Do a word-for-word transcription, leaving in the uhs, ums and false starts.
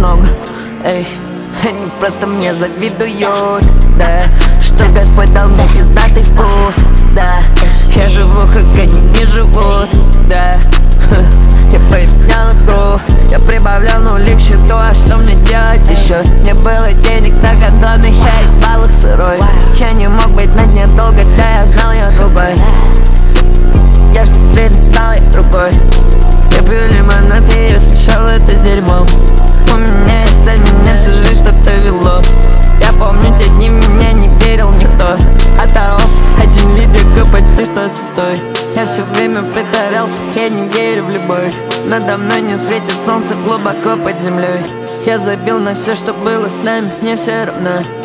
много. Эй, они просто мне завидуют, да. Что Господь дал мне пиздатый вкус, да. Я живу, как они не живут, да. Я поменял игру, я прибавлял нули к счету. А что мне делать еще? Не было денег на гондоны, я ебал их сырой. Я не мог быть на ней долго, да я знал ее другой. Я ж теперь стал ей другой. Я пью лимонад, и я смешал это с дерьмом. У меня есть цель, меня всю жизнь что-то вело. Я помню те дни, мне не верил никто. Оторвался один лидер, почти что святой. Я все время притворялся, я не верю в любовь. Надо мной не светит солнце глубоко под землей. Я забил на все, что было с нами, мне все равно.